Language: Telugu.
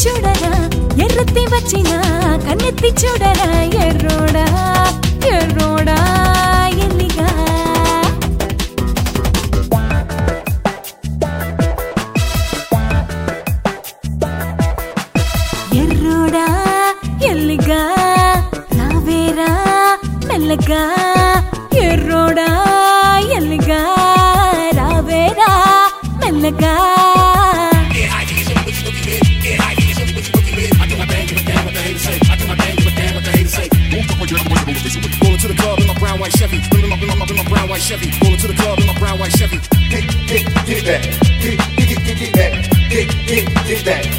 చూడరా ఎర్రతి వచ్చిన కన్నెత్తి చూడరా ఎర్రోడా ఎర్రోడా ఎల్లిగా ఎర్రోడా ఎల్లిగా రావేరా మెల్లగా ఎర్రోడా ఎల్లిగా రావేరా మెల్లగా Rolling to the club in my brown white Chevy. In my brown white Chevy. Rolling to the club in my brown white Chevy. Get that. Get that.